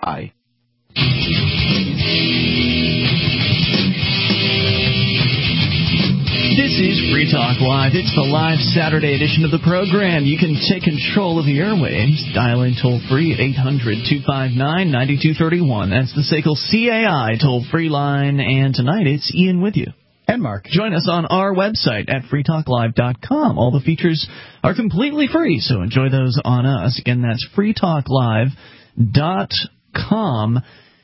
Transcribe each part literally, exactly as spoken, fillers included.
I. This is Free Talk Live. It's the live Saturday edition of the program. You can take control of the airwaves. Dial in toll-free at eight hundred two five nine nine two three one. That's the S A C L C A I toll-free line. And tonight it's Ian with you. And Mark. Join us on our website at free talk live dot com. All the features are completely free, so enjoy those on us. Again, that's free talk live dot com.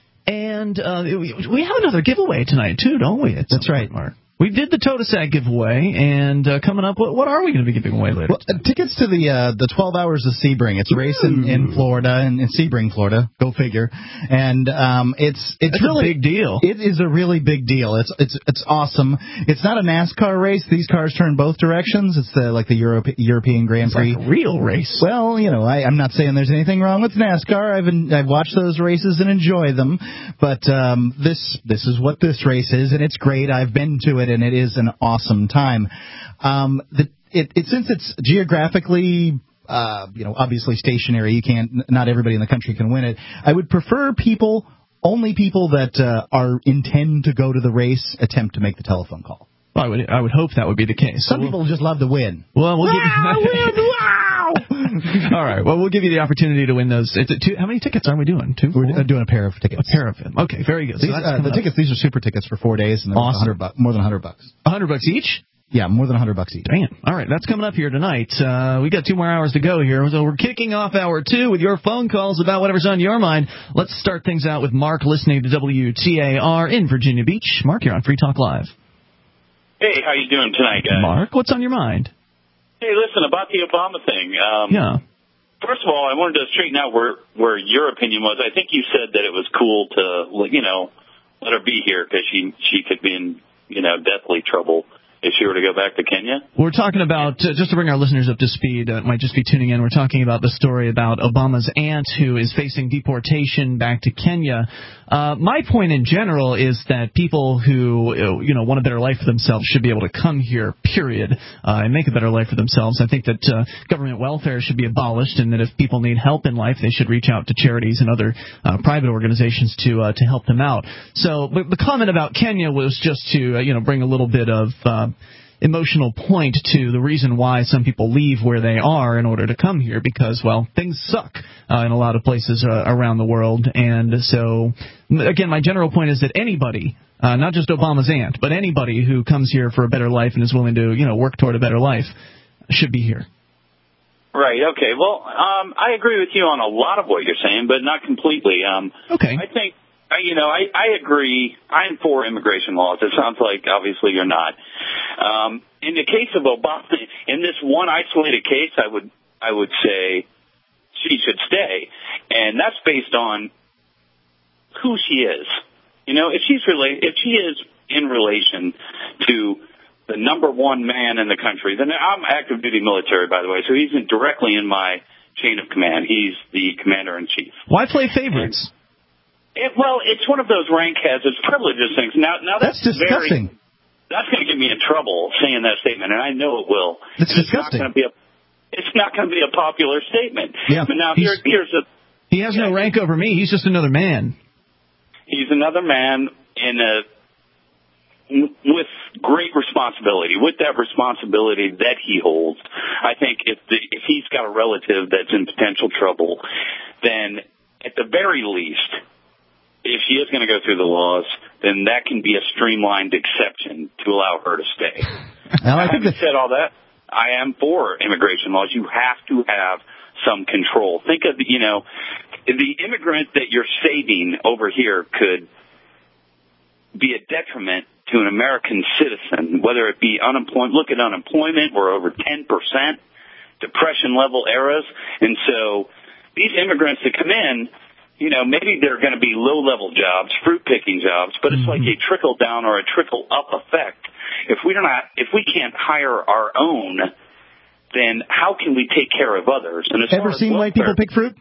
And uh, we have another giveaway tonight, too, don't we? It's That's right, Mark. We did the Totasac giveaway, and uh, coming up, what, what are we going to be giving away later? Well, uh, tickets to the uh, the twelve Hours of Sebring. It's a race in, in Florida, in, in Sebring, Florida. Go figure. And um, it's it's That's really a big deal. It is a really big deal. It's it's it's awesome. It's not a NASCAR race. These cars turn both directions. It's the, like the Europe, European Grand it's Prix. Like a real race. Well, you know, I, I'm not saying there's anything wrong with NASCAR. I've been, I've watched those races and enjoy them, but um, this this is what this race is, and it's great. I've been to it, and it is an awesome time. Um, the, it, it since it's geographically, uh, you know, obviously stationary, you can't. Not everybody in the country can win it. I would prefer people, only people that uh, are intend to go to the race, attempt to make the telephone call. Well, I would I would hope that would be the case. Some so people we'll, just love to win. Well, we'll wow, give win, wow! All right. Well, we'll give you the opportunity to win those. It's a two, how many tickets are we doing? Two? We're uh, doing a pair of tickets. A pair of them. Okay, very good. So these, uh, the up. tickets, these are super tickets for four days, and they're awesome. one hundred bucks, more than one hundred bucks. one hundred bucks each? Yeah, more than one hundred bucks each. Damn. All right, that's coming up here tonight. Uh, we got two more hours to go here, so we're kicking off hour two with your phone calls about whatever's on your mind. Let's start things out with Mark listening to W T A R in Virginia Beach. Mark, you're on Free Talk Live. Hey, how you doing tonight, guys? Mark, what's on your mind? Hey, listen, about the Obama thing. Um, yeah. First of all, I wanted to straighten out where, where your opinion was. I think you said that it was cool to, you know, let her be here because she, she could be in, you know, deathly trouble if she were to go back to Kenya? We're talking about, uh, just to bring our listeners up to speed, uh, might just be tuning in, we're talking about the story about Obama's aunt who is facing deportation back to Kenya. Uh, my point in general is that people who, you know, want a better life for themselves should be able to come here, period, uh, and make a better life for themselves. I think that uh, government welfare should be abolished, and that if people need help in life, they should reach out to charities and other uh, private organizations to uh, to help them out. So the, the comment about Kenya was just to, uh, you know, bring a little bit of uh, emotional point to the reason why some people leave where they are in order to come here, because, well, things suck uh, in a lot of places uh, around the world. And so, again, my general point is that anybody, uh, not just Obama's aunt, but anybody who comes here for a better life and is willing to, you know, work toward a better life should be here. Right, okay. Well, um, I agree with you on a lot of what you're saying, but not completely. Um, okay. I think, you know, I, I agree. I'm for immigration laws. It sounds like, obviously, you're not. Um, in the case of Obama, in this one isolated case, I would I would say she should stay. And that's based on who she is. You know, if she's rela- if she is in relation to the number one man in the country, then I'm active duty military, by the way, so he's in directly in my chain of command. He's the commander-in-chief. Why play favorites? And, It, well, it's one of those rank hazards, privileges things. Now, now that's, that's disgusting. Very, that's going to get me in trouble saying that statement, and I know it will. It's and disgusting. It's not going to be a. It's not going to be a popular statement. Yeah. But now here, here's a. He has yeah, no rank over me. He's just another man. He's another man in a with great responsibility. With that responsibility that he holds, I think if the, if he's got a relative that's in potential trouble, then at the very least, if she is going to go through the laws, then that can be a streamlined exception to allow her to stay. Well, I think Having said all that, I am for immigration laws. You have to have some control. Think of, you know, the immigrant that you're saving over here could be a detriment to an American citizen, whether it be unemployment. Look at unemployment. We're over ten percent, depression-level eras. And so these immigrants that come in, you know, maybe they're going to be low-level jobs, fruit-picking jobs, but it's mm-hmm. like a trickle-down or a trickle-up effect. If we don't, if we can't hire our own, then how can we take care of others? And as Ever far as seen white people pick fruit?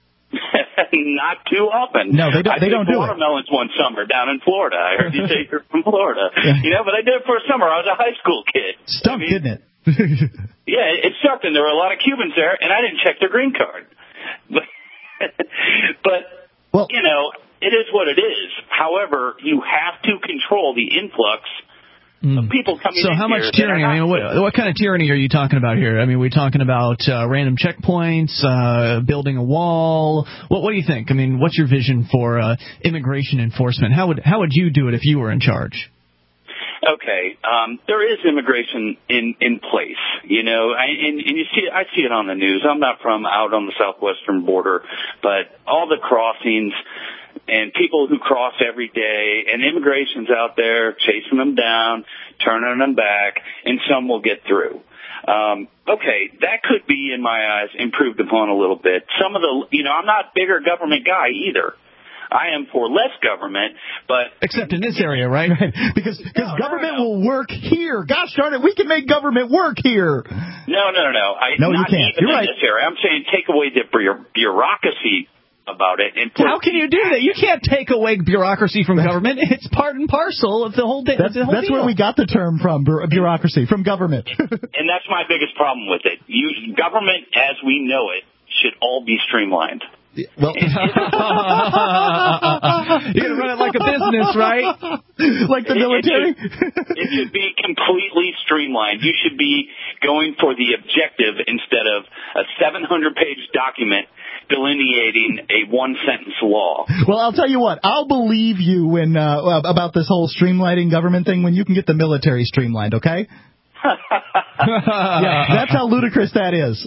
Not too often. No, they don't. I They don't do it. Watermelons one summer down in Florida. I heard you say you're from Florida. Yeah. You know, but I did it for a summer. I was a high school kid. Stunk, I mean, didn't it? Yeah, it sucked, and there were a lot of Cubans there, and I didn't check their green card. But, but well, you know, it is what it is. However, you have to control the influx mm. of people coming so in how here. much tyranny? I mean, what, what kind of tyranny are you talking about here? I mean, are we talking about uh, random checkpoints, uh, building a wall? What, what do you think? I mean, what's your vision for uh, immigration enforcement? How would how would you do it if you were in charge? Okay, um, there is immigration in, in place, you know, I, and, and you see, I see it on the news. I'm not from out on the southwestern border, but all the crossings and people who cross every day, and immigration's out there chasing them down, turning them back, and some will get through. Um, okay, that could be, in my eyes, improved upon a little bit. Some of the, you know, I'm not a bigger government guy either. I am for less government, but... Except in this area, right? right. Because because no, government no, no. will work here. Gosh darn it, we can make government work here. No, no, no, no. I, no, not you can't. Even You're in right. this area. I'm saying take away the bureaucracy about it. And put, How can you do that? You can't take away bureaucracy from government. It's part and parcel of the whole, di- that's, the whole that's deal. where we got the term from, bureaucracy, from government. And that's my biggest problem with it. You, government, as we know it, should all be streamlined. Well, you're gonna run it like a business, right? Like the military. It, it, should, it should be completely streamlined. You should be going for the objective instead of a seven hundred page document delineating a one sentence law. Well, I'll tell you what. I'll believe you when uh, about this whole streamlining government thing when you can get the military streamlined. Okay. Yeah, that's how ludicrous that is.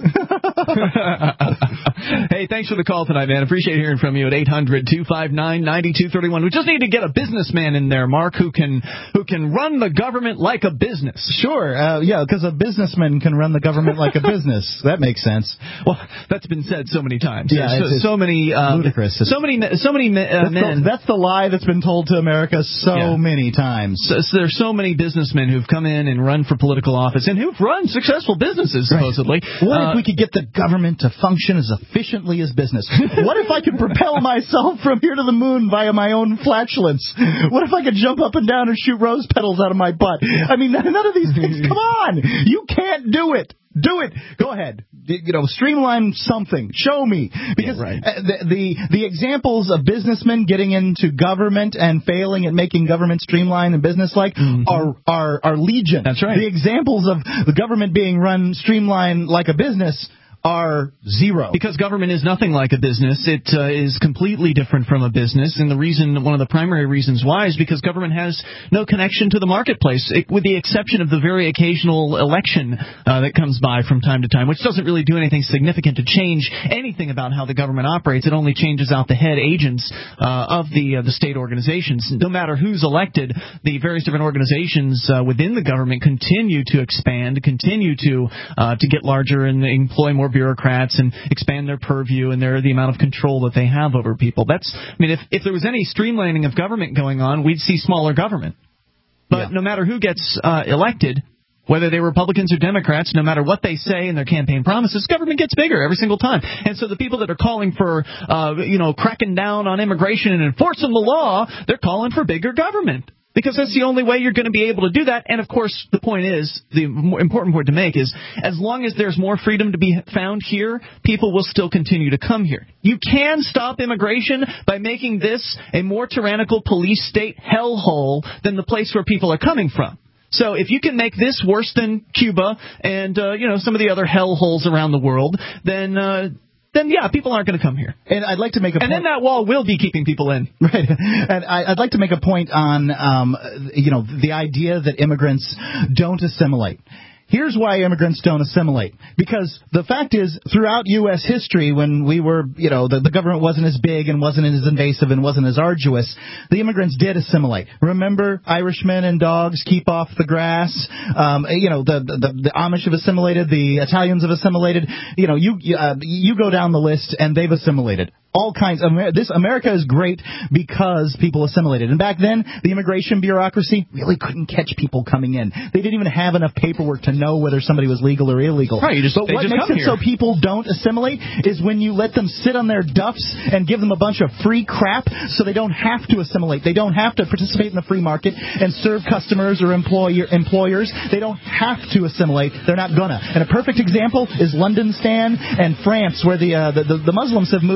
Hey, thanks for the call tonight, man. Appreciate hearing from you at eight hundred two five nine nine two three one. We just need to get a businessman in there, Mark, who can who can run the government like a business. Sure, uh, yeah, because a businessman can run the government like a business. That makes sense. Well, that's been said so many times. Yeah, so, it's, it's so many uh, ludicrous. So many, so many uh, that's men. The, that's the lie that's been told to America so yeah. many times. So, so there's so many businessmen who've come in and run for political office and who've run successful businesses, supposedly. Right. What uh, if we could get the government to function as efficiently as business? What if I could propel myself from here to the moon via my own flatulence? What if I could jump up and down and shoot rose petals out of my butt? I mean, none of these things. Come on. You can't do it. Do it. Go ahead. You know, streamline something. Show me. Because yeah, right. the, the the examples of businessmen getting into government and failing at making government streamlined and business-like mm-hmm. are, are, are legion. That's right. The examples of the government being run streamlined like a business are zero. Because government is nothing like a business. It uh, is completely different from a business, and the reason, one of the primary reasons why, is because government has no connection to the marketplace, it, with the exception of the very occasional election uh, that comes by from time to time, which doesn't really do anything significant to change anything about how the government operates. It only changes out the head agents uh, of the uh, the state organizations. No matter who's elected, the various different organizations uh, within the government continue to expand, continue to uh, to get larger and employ more bureaucrats and expand their purview and their the amount of control that they have over people. That's, I mean, if, if there was any streamlining of government going on, we'd see smaller government. But yeah. no matter who gets uh, elected, whether they're Republicans or Democrats, no matter what they say in their campaign promises, government gets bigger every single time. And so the people that are calling for, uh, you know, cracking down on immigration and enforcing the law, they're calling for bigger government. Because that's the only way you're going to be able to do that. And, of course, the point is, the more important point to make is, as long as there's more freedom to be found here, people will still continue to come here. You can stop immigration by making this a more tyrannical police state hellhole than the place where people are coming from. So if you can make this worse than Cuba and, uh, you know, some of the other hellholes around the world, then... Uh, then, yeah, people aren't going to come here. And I'd like to make a and point. And then that wall will be keeping people in. Right. And I, I'd like to make a point on, um, you know, the idea that immigrants don't assimilate. Here's why immigrants don't assimilate. Because the fact is, throughout U S history, when we were, you know, the, the government wasn't as big and wasn't as invasive and wasn't as arduous, the immigrants did assimilate. Remember, Irishmen and dogs keep off the grass. Um, you know, the, the the Amish have assimilated. The Italians have assimilated. You know, you uh, you go down the list and they've assimilated. All kinds of this America is great because people assimilated. And back then, the immigration bureaucracy really couldn't catch people coming in. They didn't even have enough paperwork to know whether somebody was legal or illegal. Right, you just, but what just makes it here. so people don't assimilate is when you let them sit on their duffs and give them a bunch of free crap so they don't have to assimilate. They don't have to participate in the free market and serve customers or employer, employers. They don't have to assimilate. They're not gonna. And a perfect example is London Stan and France, where the, uh, the, the, the Muslims have moved in and they're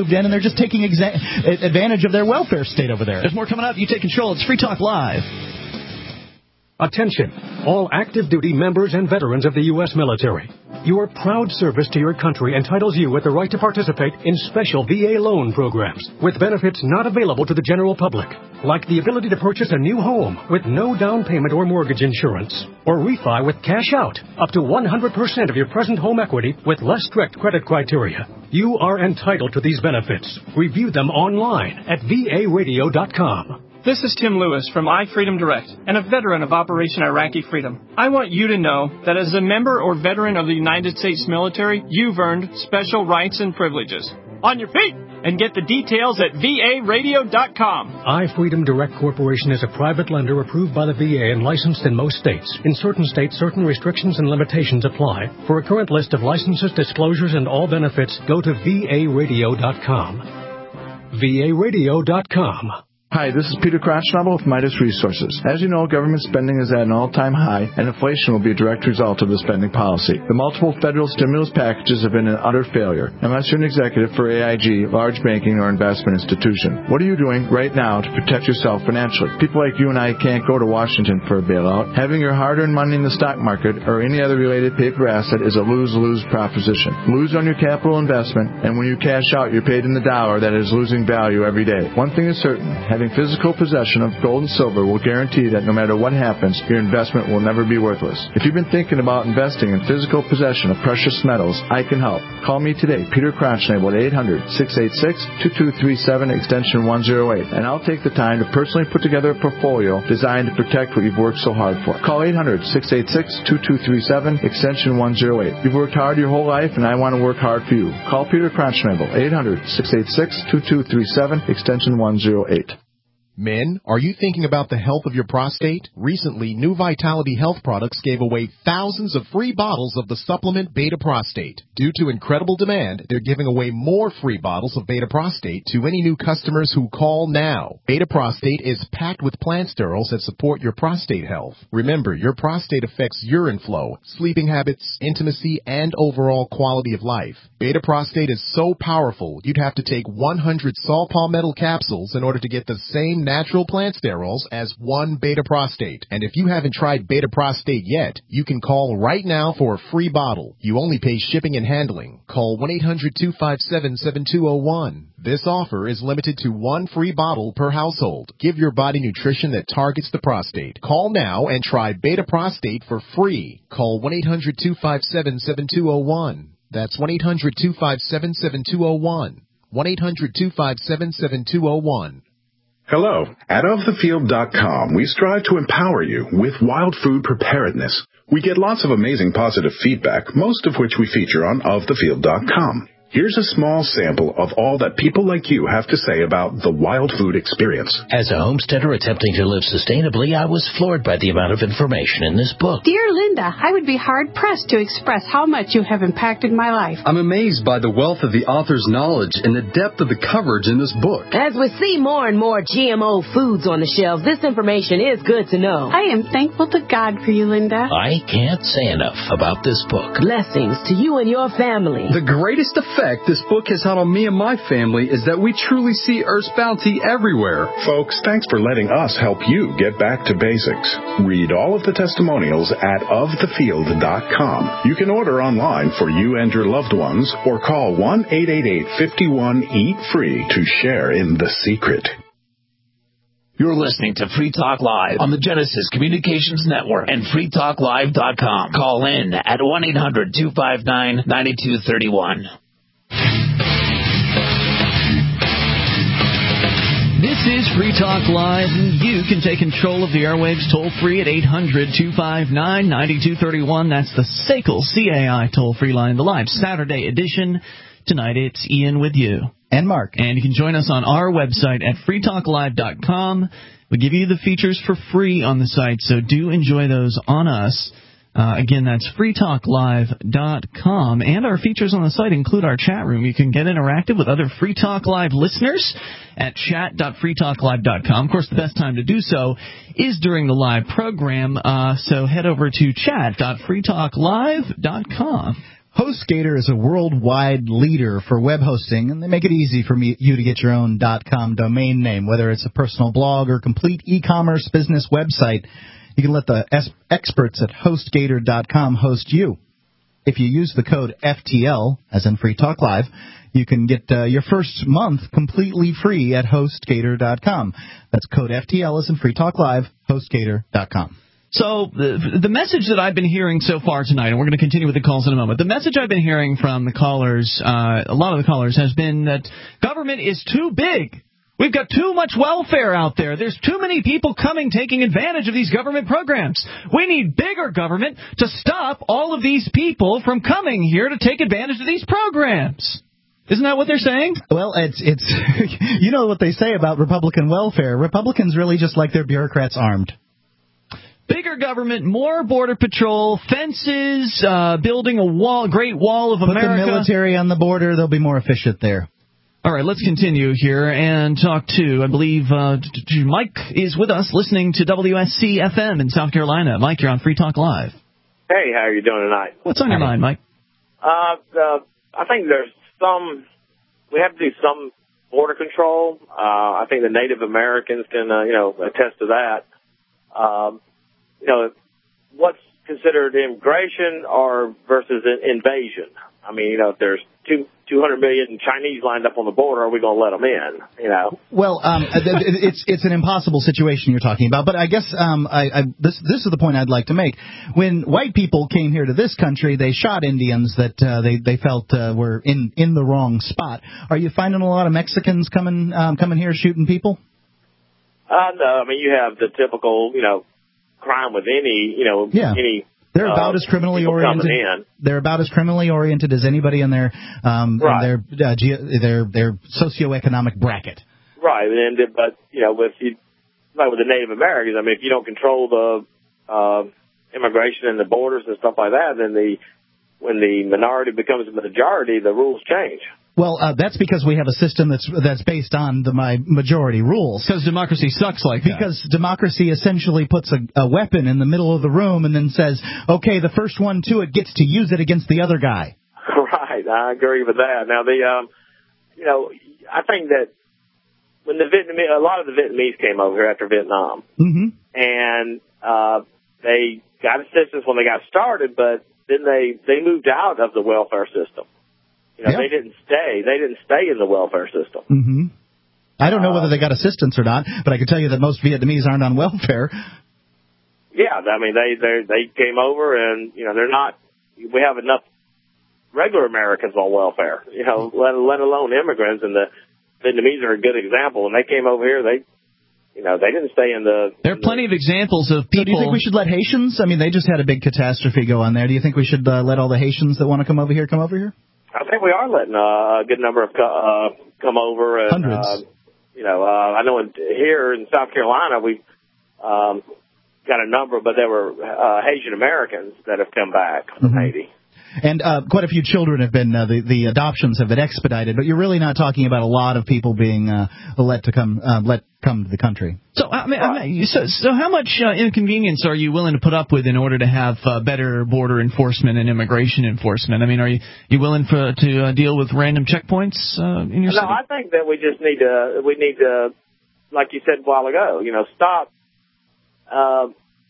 just taking exa- advantage of their welfare state over there. There's more coming up. You take control. It's Free Talk Live. Attention, all active duty members and veterans of the U S military. Your proud service to your country entitles you with the right to participate in special V A loan programs with benefits not available to the general public, like the ability to purchase a new home with no down payment or mortgage insurance, or refi with cash out up to one hundred percent of your present home equity with less strict credit criteria. You are entitled to these benefits. Review them online at V A radio dot com. This is Tim Lewis from iFreedom Direct and a veteran of Operation Iraqi Freedom. I want you to know that as a member or veteran of the United States military, you've earned special rights and privileges. On your feet! And get the details at V A radio dot com. iFreedom Direct Corporation is a private lender approved by the V A and licensed in most states. In certain states, certain restrictions and limitations apply. For a current list of licenses, disclosures, and all benefits, go to V A radio dot com. V A radio dot com. Hi, this is Peter Crotchnobble with Midas Resources. As you know, government spending is at an all-time high, and inflation will be a direct result of the spending policy. The multiple federal stimulus packages have been an utter failure, unless you're an executive for A I G, large banking, or investment institution. What are you doing right now to protect yourself financially? People like you and I can't go to Washington for a bailout. Having your hard-earned money in the stock market or any other related paper asset is a lose-lose proposition. Lose on your capital investment, and when you cash out, you're paid in the dollar that is losing value every day. One thing is certain, having physical possession of gold and silver will guarantee that no matter what happens, your investment will never be worthless. If you've been thinking about investing in physical possession of precious metals, I can help. Call me today, Peter Crotchnable at eight hundred, six eight six, two two three seven, extension one oh eight, and I'll take the time to personally put together a portfolio designed to protect what you've worked so hard for. Call eight hundred, six eight six, two two three seven, extension one oh eight. You've worked hard your whole life, and I want to work hard for you. Call Peter Crotchnable, eight hundred, six eight six, two two three seven, extension one oh eight. Men, are you thinking about the health of your prostate? Recently, New Vitality Health Products gave away thousands of free bottles of the supplement Beta Prostate. Due to incredible demand, they're giving away more free bottles of Beta Prostate to any new customers who call now. Beta Prostate is packed with plant sterols that support your prostate health. Remember, your prostate affects urine flow, sleeping habits, intimacy, and overall quality of life. Beta Prostate is so powerful, you'd have to take one hundred saw palmetto capsules in order to get the same natural plant sterols as one Beta Prostate. And if you haven't tried Beta Prostate yet, you can call right now for a free bottle. You only pay shipping and handling. Call one eight hundred, two five seven, seven two zero one. This offer is limited to one free bottle per household. Give your body nutrition that targets the prostate. Call now and try Beta Prostate for free. Call one eight hundred, two five seven, seven two zero one. That's one eight hundred, two five seven, seven two zero one. one eight hundred, two five seven, seven two zero one. Hello. At of the field dot com, we strive to empower you with wild food preparedness. We get lots of amazing positive feedback, most of which we feature on of the field dot com. Here's a small sample of all that people like you have to say about the wild food experience. As a homesteader attempting to live sustainably, I was floored by the amount of information in this book. Dear Linda, I would be hard-pressed to express how much you have impacted my life. I'm amazed by the wealth of the author's knowledge and the depth of the coverage in this book. As we see more and more G M O foods on the shelves, this information is good to know. I am thankful to God for you, Linda. I can't say enough about this book. Blessings to you and your family. The greatest effect this book has had on me and my family is that we truly see Earth's bounty everywhere. Folks, thanks for letting us help you get back to basics. Read all of the testimonials at of the field dot com. You can order online for you and your loved ones or call one eight eight eight, five one, eat free to share in the secret. You're listening to Free Talk Live on the Genesis Communications Network and free talk live dot com. Call in at one eight hundred, two five nine, nine two three one. This is Free Talk Live, and you can take control of the airwaves toll-free at eight hundred, two five nine, nine two three one. That's the S A C L C A I toll-free line, the live Saturday edition. Tonight it's Ian with you. And Mark. And you can join us on our website at free talk live dot com. We give you the features for free on the site, so do enjoy those on us. Uh, again, that's free talk live dot com. And our features on the site include our chat room. You can get interactive with other Free Talk Live listeners at chat dot free talk live dot com. Of course, the best time to do so is during the live program, uh, so head over to chat dot free talk live dot com. HostGator is a worldwide leader for web hosting, and they make it easy for me, you to get your own .com domain name, whether it's a personal blog or complete e-commerce business website. You can let the es- experts at HostGator dot com host you. If you use the code F T L, as in Free Talk Live, you can get uh, your first month completely free at HostGator dot com. That's code F T L, as in Free Talk Live, HostGator dot com. So the, the message that I've been hearing so far tonight, and we're going to continue with the calls in a moment, the message I've been hearing from the callers, uh, a lot of the callers, has been that government is too big. We've got too much welfare out there. There's too many people coming, taking advantage of these government programs. We need bigger government to stop all of these people from coming here to take advantage of these programs. Isn't that what they're saying? Well, it's, it's you know what they say about Republican welfare. Republicans really just like their bureaucrats armed. Bigger government, more border patrol, fences, uh, building a wall, Great Wall of America. Put the military on the border, they'll be more efficient there. All right, let's continue here and talk to, I believe, uh, Mike is with us listening to W S C F M in South Carolina. Mike, you're on Free Talk Live. Hey, how are you doing tonight? What's on your mind, Mike? Uh, uh, I think there's some, we have to do some border control. Uh, I think the Native Americans can, uh, you know, attest to that. Um, you know, what's considered immigration or versus invasion? I mean, you know, if there's two, 200 million Chinese lined up on the border, are we going to let them in, you know? Well, um, it's it's an impossible situation you're talking about, but I guess um, I, I, this this is the point I'd like to make. When white people came here to this country, they shot Indians that uh, they, they felt uh, were in, in the wrong spot. Are you finding a lot of Mexicans coming um, coming here shooting people? Uh, no, I mean, you have the typical, you know, crime with any, you know, yeah. any... They're about uh, as criminally oriented. They're about as criminally oriented as anybody in their um, right. in their uh, ge- their their socioeconomic bracket. Right, and but you know, with you, like with the Native Americans, I mean, if you don't control the uh, immigration and the borders and stuff like that, then the when the minority becomes a majority, the rules change. Well, uh, that's because we have a system that's that's based on the my majority rules. Because democracy sucks like that. Because democracy essentially puts a, a weapon in the middle of the room and then says, okay, the first one to it gets to use it against the other guy. Right, I agree with that. Now, the um, you know, I think that when the Vietnamese, a lot of the Vietnamese came over here after Vietnam, mm-hmm. and uh, they got assistance when they got started, but then they they moved out of the welfare system. You know, yep. they didn't stay. They didn't stay in the welfare system. Mm-hmm. I don't know whether they got assistance or not, but I can tell you that most Vietnamese aren't on welfare. Yeah, I mean, they they they came over, and you know, they're not. We have enough regular Americans on welfare. You know, let let alone immigrants, and the Vietnamese are a good example. When they came over here, they. You know, they didn't stay in the... There are plenty of examples of people... So do you think we should let Haitians? I mean, they just had a big catastrophe go on there. Do you think we should uh, let all the Haitians that want to come over here come over here? I think we are letting uh, a good number of co- uh, come over. And, Hundreds. Uh, you know, uh, I know in, here in South Carolina, we um, got a number, but there were uh, Haitian Americans that have come back from mm-hmm. Haiti. And uh, quite a few children have been, uh, the, the adoptions have been expedited, but you're really not talking about a lot of people being uh, let to come, uh, let come to the country. So, I mean, I mean, so, so how much uh, inconvenience are you willing to put up with in order to have uh, better border enforcement and immigration enforcement? I mean, are you, you willing for, to uh, deal with random checkpoints uh, in your no, city? No, I think that we just need to, we need to, like you said a while ago, you know, stop uh,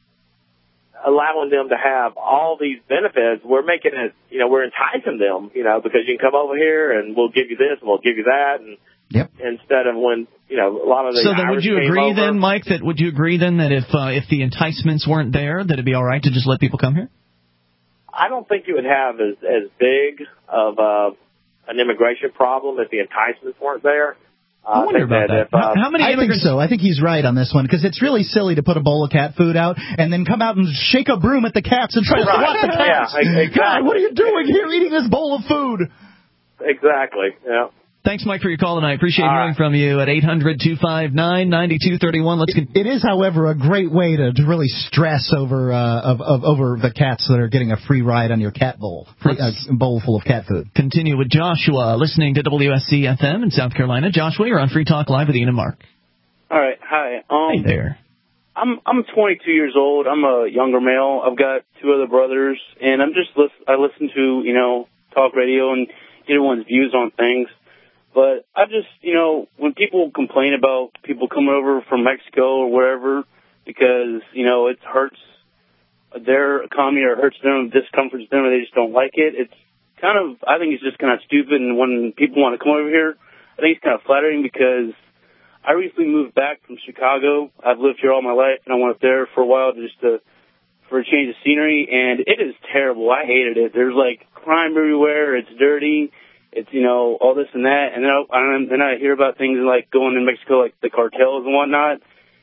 allowing them to have all these benefits. We're making it, you know, we're enticing them, you know, because you can come over here and we'll give you this and we'll give you that. And yep. instead of when, you know, a lot of the So then Irish would you agree over, then, Mike, that would you agree then that if uh, if the enticements weren't there, that it'd be all right to just let people come here? I don't think you would have as, as big of uh, an immigration problem if the enticements weren't there. I wonder about that. If, uh, how, how many immigrants? I think so. I think he's right on this one, because it's really silly to put a bowl of cat food out and then come out and shake a broom at the cats and try to right. swat the cats. Yeah, exactly. God, what are you doing here eating this bowl of food? Exactly, yeah. Thanks, Mike, for your call tonight. Appreciate All hearing right. from you at eight hundred two five nine nine two three one. Let's it, it is, however, a great way to, to really stress over uh, of, of, over the cats that are getting a free ride on your cat bowl, free, a bowl full of cat food. Continue with Joshua, listening to W S C F M in South Carolina. Joshua, you're on Free Talk Live with Ian and Mark. All right, hi. Um, hey there. I'm I'm twenty-two years old. I'm a younger male. I've got two other brothers, and I'm just listen, I listen to you know talk radio and get everyone's views on things. But I just, you know, when people complain about people coming over from Mexico or wherever because, you know, it hurts their economy or hurts them, discomforts them, and they just don't like it, it's kind of, I think it's just kind of stupid. And when people want to come over here, I think it's kind of flattering because I recently moved back from Chicago. I've lived here all my life, and I went up there for a while just to, for a change of scenery, and it is terrible. I hated it. There's, like, crime everywhere. It's dirty. It's, you know, all this and that. And then I, and then I hear about things like going to Mexico, like the cartels and whatnot.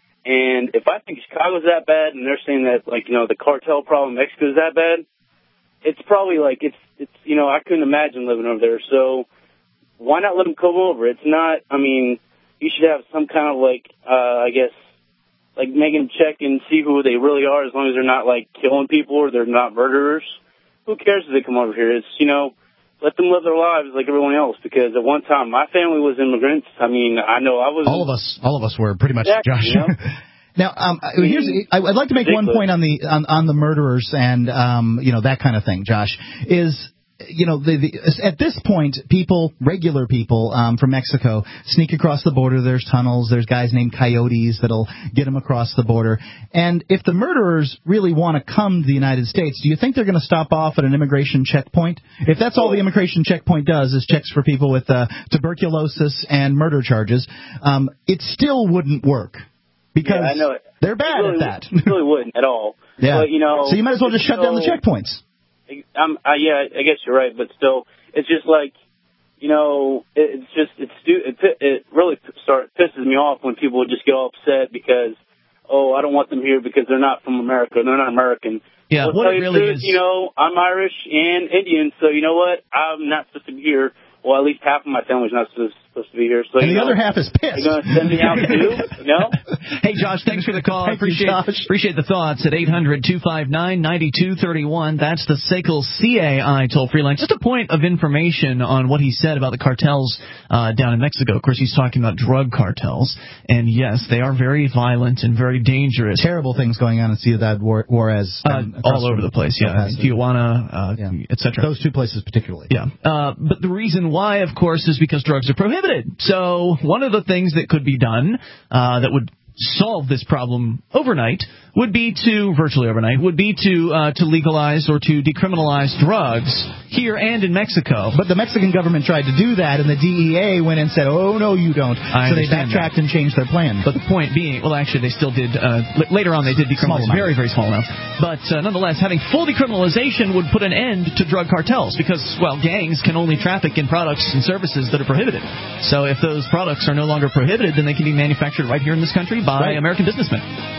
And if I think Chicago's that bad and they're saying that, like, you know, the cartel problem in Mexico is that bad, it's probably like, it's, it's, you know, I couldn't imagine living over there. So why not let them come over? It's not, I mean, you should have some kind of, like, uh, I guess, like, making them check and see who they really are as long as they're not, like, killing people or they're not murderers. Who cares if they come over here? It's, you know, let them live their lives like everyone else, because at one time my family was immigrants. I mean, I know I was. All of us, all of us were pretty much, exactly, Josh. You know? Now, um, here's I'd like to make one point on the on, on the murderers and um, you know, that kind of thing, Josh. Is you know, the, the, at this point, people, regular people um, from Mexico sneak across the border. There's tunnels. There's guys named coyotes that'll get them across the border. And if the murderers really want to come to the United States, do you think they're going to stop off at an immigration checkpoint? If that's all the immigration checkpoint does is checks for people with uh, tuberculosis and murder charges, um, it still wouldn't work. Because yeah, I know it. They're bad it really, at that. It really wouldn't at all. Yeah. But, you know, so you might as well just shut so, down the checkpoints. I'm, uh, yeah, I guess you're right, but still, it's just like, you know, it, it's just, it's it, it really start pisses me off when people just get all upset because, oh, I don't want them here because they're not from America, they're not American. Yeah, well, what tell it you really truth, is, you know, I'm Irish and Indian, so you know what? I'm not supposed to be here. Well, at least half of my family's not supposed supposed to be here. So and you the know, other half is pissed. You're going to send me out too? No? Hey, Josh, thanks for the call. Thank appreciate you, Josh. appreciate the thoughts at eight hundred two five nine nine two three one. That's the S A C L C A I toll-free line. Just a point of information on what he said about the cartels uh, down in Mexico. Of course, he's talking about drug cartels. And, yes, they are very violent and very dangerous. Terrible things going on in Ciudad Juarez. Uh, all over the place, yeah. Tijuana, uh, yeah. et cetera. Those two places particularly. Yeah. Uh, but the reason why, of course, is because drugs are prohibited. So one of the things that could be done uh, that would solve this problem overnight would be to, virtually overnight, would be to uh, to legalize or to decriminalize drugs here and in Mexico. But the Mexican government tried to do that, and the D E A went and said, oh, no, you don't. I so they backtracked that. and changed their plan. But the point being, well, actually, they still did, uh, l- later on they did decriminalize, very, very small amounts. But uh, nonetheless, having full decriminalization would put an end to drug cartels because, well, gangs can only traffic in products and services that are prohibited. So if those products are no longer prohibited, then they can be manufactured right here in this country by right. American businessmen.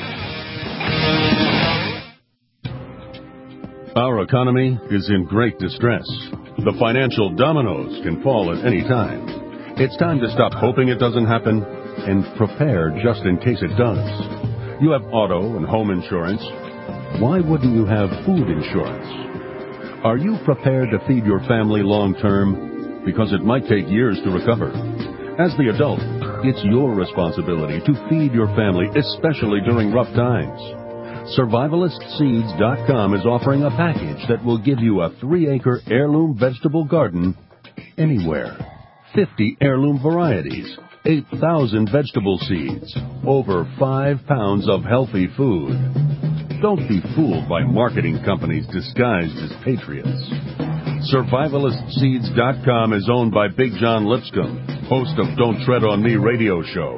Our economy is in great distress. The financial dominoes can fall at any time. It's time to stop hoping it doesn't happen and prepare just in case it does. You have auto and home insurance. Why wouldn't you have food insurance? Are you prepared to feed your family long term? Because it might take years to recover. As the adult, it's your responsibility to feed your family, especially during rough times. Survivalist Seeds dot com is offering a package that will give you a three-acre heirloom vegetable garden anywhere. fifty heirloom varieties, eight thousand vegetable seeds, over five pounds of healthy food. Don't be fooled by marketing companies disguised as patriots. Survivalist Seeds dot com is owned by Big John Lipscomb, host of Don't Tread on Me radio show.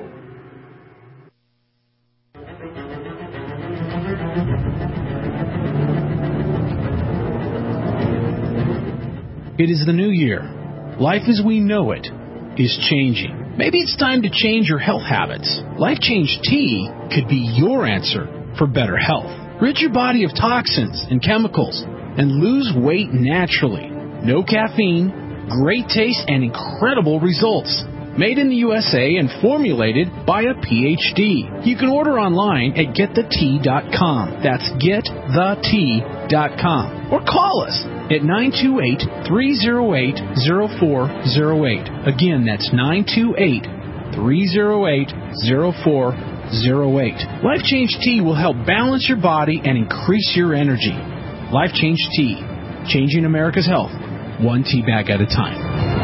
It is the new year. Life as we know it is changing. Maybe it's time to change your health habits. Life Change Tea could be your answer for better health. Rid your body of toxins and chemicals and lose weight naturally. No caffeine, great taste, and incredible results. Made in the U S A and formulated by a P H D. You can order online at get the tea dot com. That's get the tea dot com. Or call us at nine two eight, three oh eight, oh four oh eight. Again, that's nine two eight, three oh eight, oh four oh eight. Life Change Tea will help balance your body and increase your energy. Life Change Tea, changing America's health one tea bag at a time.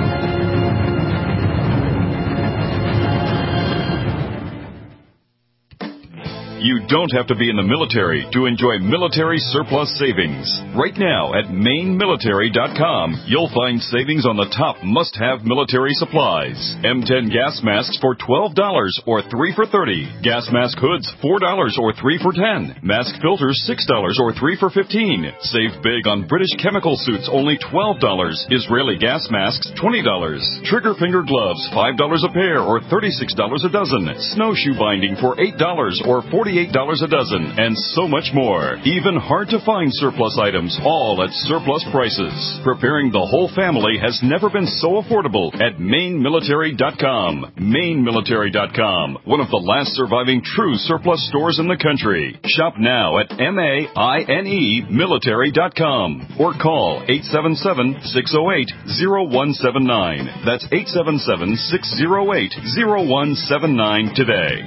You don't have to be in the military to enjoy military surplus savings. Right now at Maine Military dot com, you'll find savings on the top must-have military supplies. M ten gas masks for twelve dollars or three for thirty dollars. Gas mask hoods four dollars or three for ten dollars. Mask filters six dollars or three for fifteen dollars. Save big on British chemical suits, only twelve dollars. Israeli gas masks, twenty dollars. Trigger finger gloves, five dollars a pair or thirty-six dollars a dozen. Snowshoe binding for eight dollars or forty-eight dollars a dozen, and so much more. Even hard-to-find surplus items, all at surplus prices. Preparing the whole family has never been so affordable at Maine Military dot com. Maine Military dot com, one of the last surviving true surplus stores in the country. Shop now at M A I N E Military dot com or call eight seven seven, six oh eight, oh one seven nine. That's eight seven seven, six oh eight, oh one seven nine today.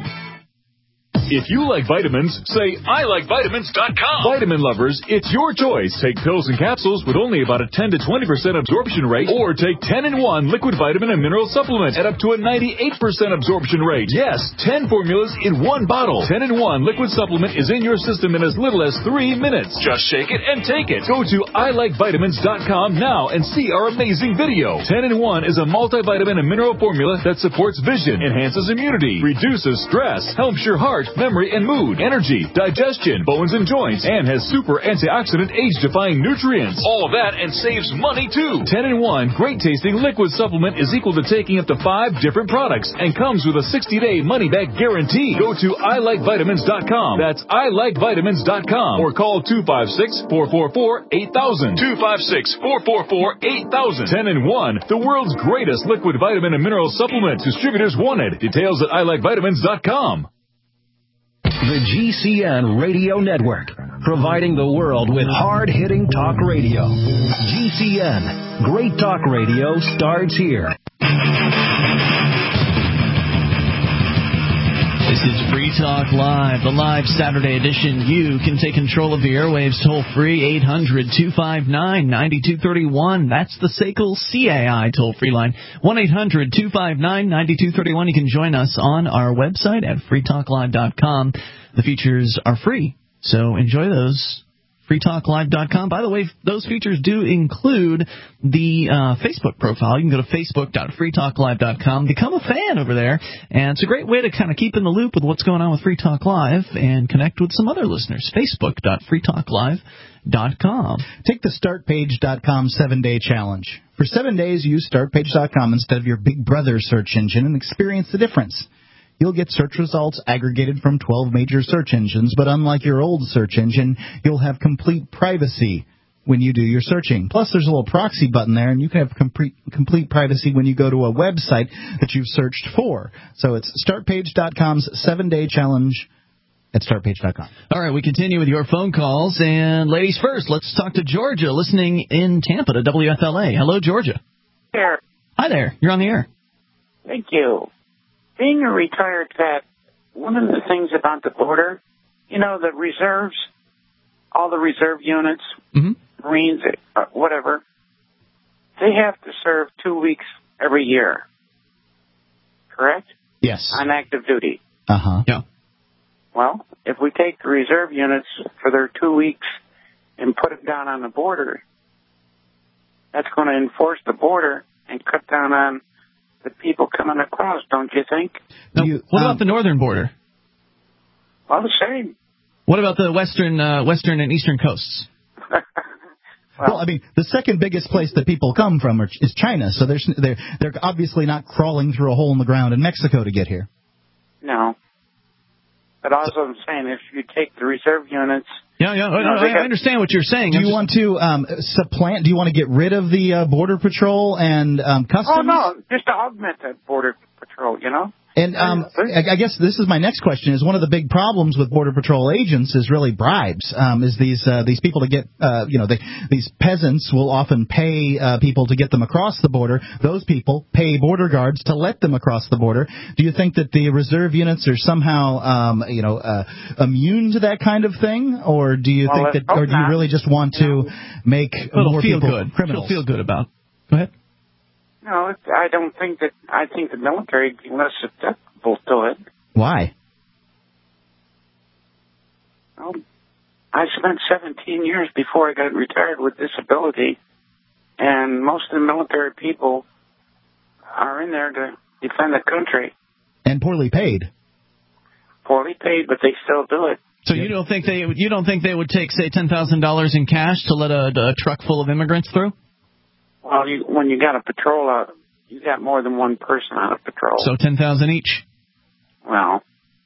If you like vitamins, say I like vitamins dot com. Vitamin lovers, it's your choice. Take pills and capsules with only about a ten to twenty percent absorption rate, or take ten in one liquid vitamin and mineral supplement at up to a ninety-eight percent absorption rate. Yes, ten formulas in one bottle. ten in one liquid supplement is in your system in as little as three minutes. Just shake it and take it. Go to I like vitamins dot com now and see our amazing video. ten in one is a multivitamin and mineral formula that supports vision, enhances immunity, reduces stress, helps your heart, memory and mood, energy, digestion, bones and joints, and has super antioxidant age-defying nutrients. All of that and saves money too. ten in one great tasting liquid supplement is equal to taking up to five different products and comes with a sixty day money-back guarantee. Go to I like vitamins dot com. That's I like vitamins dot com or call two five six, four four four, eight thousand. two five six, four four four, eight thousand. ten in one, the world's greatest liquid vitamin and mineral supplement. Distributors wanted. Details at I like vitamins dot com. The G C N Radio Network, providing the world with hard-hitting talk radio. G C N, great talk radio starts here. This is Free Talk Live, the live Saturday edition. You can take control of the airwaves toll-free, eight hundred, two five nine, nine two three one. That's the S A C L C A I toll-free line, one eight hundred, two five nine, nine two three one. You can join us on our website at free talk live dot com. The features are free, so enjoy those. free talk live dot com. By the way, those features do include the uh, Facebook profile. You can go to facebook dot free talk live dot com, become a fan over there, and it's a great way to kind of keep in the loop with what's going on with Free Talk Live and connect with some other listeners. facebook dot free talk live dot com. Take the start page dot com seven-day challenge. For seven days, use start page dot com instead of your Big Brother search engine and experience the difference. You'll get search results aggregated from twelve major search engines, but unlike your old search engine, you'll have complete privacy when you do your searching. Plus, there's a little proxy button there, and you can have complete, complete privacy when you go to a website that you've searched for. So it's start page dot com's seven-day challenge at start page dot com. All right, we continue with your phone calls. And ladies first, let's talk to Georgia, listening in Tampa to W F L A. Hello, Georgia. Here. Hi there. You're on the air. Thank you. Being a retired vet, one of the things about the border, you know, the reserves, all the reserve units, mm-hmm. Marines, whatever, they have to serve two weeks every year. Correct? Yes. On active duty. Uh-huh. Yeah. Well, if we take the reserve units for their two weeks and put them down on the border, that's going to enforce the border and cut down on the people coming across, don't you think? Now, you, what um, about the northern border? Well, the same. What about the western, uh, western and eastern coasts? well, well, I mean, the second biggest place that people come from are, is China, so they're, they're they're obviously not crawling through a hole in the ground in Mexico to get here. No. But also I'm saying, if you take the reserve units... Yeah, yeah, you know, I, I understand what you're saying. Do I'm you just... want to um, supplant, do you want to get rid of the uh, Border Patrol and um, Customs? Oh, no, just to augment that Border Patrol, you know? And um, I, I guess this is my next question: is one of the big problems with Border Patrol agents is really bribes? Um, is these uh, these people to get uh, you know they, these peasants will often pay uh, people to get them across the border. Those people pay border guards to let them across the border. Do you think that the reserve units are somehow um, you know uh, immune to that kind of thing, or do you Well, think that, or do you really just want to make It'll more feel people good. criminals? It'll feel good about. Go ahead. No, it's, I don't think that. I think the military is less susceptible to it. Why? Well, I spent seventeen years before I got retired with disability, and most of the military people are in there to defend the country. And poorly paid. Poorly paid, but they still do it. So you don't think they you don't think they would take, say, ten thousand dollars in cash to let a, a truck full of immigrants through? Well, you, when you got a patrol out, you got more than one person on a patrol. So ten thousand each. Well,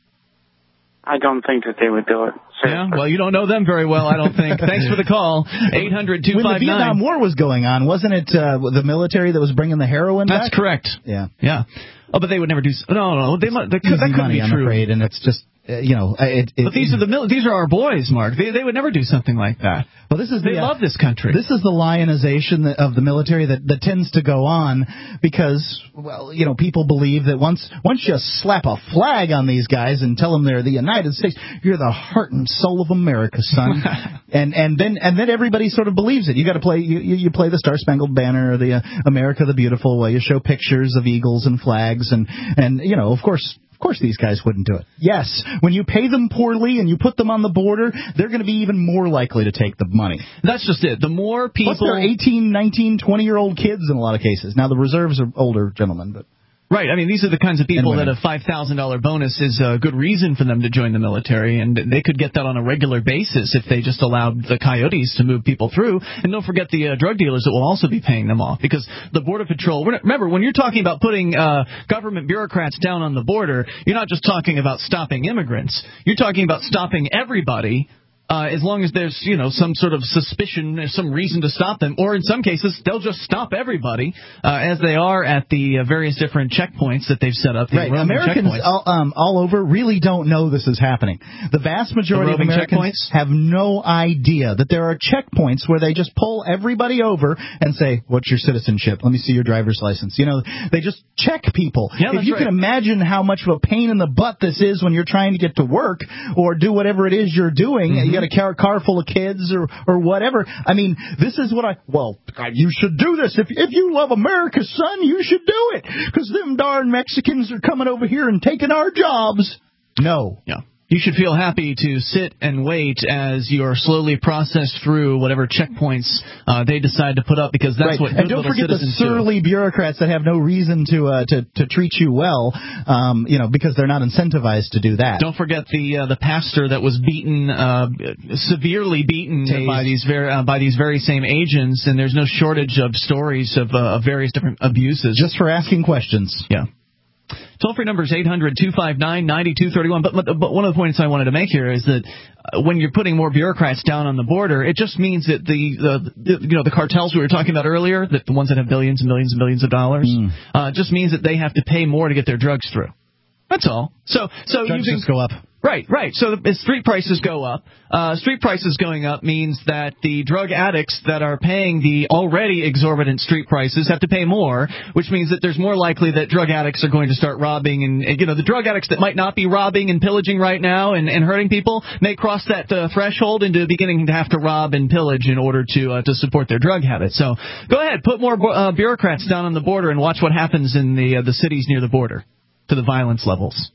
I don't think that they would do it. Yeah, well, you don't know them very well, I don't think. Thanks for the call. eight hundred two five nine. When the Vietnam War was going on, wasn't it uh, the military that was bringing the heroin That's back? That's correct. Yeah. Yeah. Oh, but they would never do. No, no, they might. That, could, that couldn't money, be I'm true. afraid, and it's just uh, you know. It, it, but these are the mil- these are our boys, Mark. They they would never do something like that. Well, this is they the, love this country. This is the lionization of the military that, that tends to go on because, well, you know, people believe that once once you slap a flag on these guys and tell them they're the United States, you're the heart and soul of America, son. and and then and then everybody sort of believes it. You got to play you you play the Star Spangled Banner or the uh, America the Beautiful, where you show pictures of eagles and flags and and you know, of course. Of course these guys wouldn't do it. Yes, when you pay them poorly and you put them on the border, they're going to be even more likely to take the money. That's just it. The more people... Plus they're eighteen, nineteen, twenty-year-old kids in a lot of cases. Now, the reserves are older gentlemen, but... Right. I mean, these are the kinds of people that a five thousand dollars bonus is a good reason for them to join the military, and they could get that on a regular basis if they just allowed the coyotes to move people through. And don't forget the uh, drug dealers that will also be paying them off, because the Border Patrol, remember, when you're talking about putting uh, government bureaucrats down on the border, you're not just talking about stopping immigrants. You're talking about stopping everybody. Uh, as long as there's, you know, some sort of suspicion, there's some reason to stop them, or in some cases, they'll just stop everybody, uh, as they are at the uh, various different checkpoints that they've set up. Right, Americans all, um, all over really don't know this is happening. The vast majority of Americans have no idea that there are checkpoints where they just pull everybody over and say, "What's your citizenship? Let me see your driver's license." You know, they just check people. Yeah, if you right. can imagine how much of a pain in the butt this is when you're trying to get to work or do whatever it is you're doing, mm-hmm. you got a car, car full of kids or or whatever. I mean, this is what I, well, you should do this. If if you love America, son, you should do it. Because them darn Mexicans are coming over here and taking our jobs. No. Yeah. You should feel happy to sit and wait as you're slowly processed through whatever checkpoints uh, they decide to put up, because that's right. what good and don't forget the surly do. bureaucrats that have no reason to uh, to to treat you well, um, you know, because they're not incentivized to do that. Don't forget the uh, the pastor that was beaten, uh, severely beaten Tased. by these very uh, by these very same agents, and there's no shortage of stories of, uh, of various different abuses just for asking questions. Yeah. Toll-free number is eight hundred two five nine nine two three one. But, but, but one of the points I wanted to make here is that uh, when you're putting more bureaucrats down on the border, it just means that the, the, the you know the cartels we were talking about earlier, that the ones that have billions and millions and billions of dollars, mm. uh, just means that they have to pay more to get their drugs through. That's all. So, so drugs you can, just go up. Right, right. So the street prices go up. Uh, street prices going up means that the drug addicts that are paying the already exorbitant street prices have to pay more, which means that there's more likely that drug addicts are going to start robbing. And, you know, the drug addicts that might not be robbing and pillaging right now and, and hurting people may cross that uh, threshold into beginning to have to rob and pillage in order to uh, to support their drug habit. So go ahead, put more uh, bureaucrats down on the border and watch what happens in the uh, the cities near the border to the violence levels.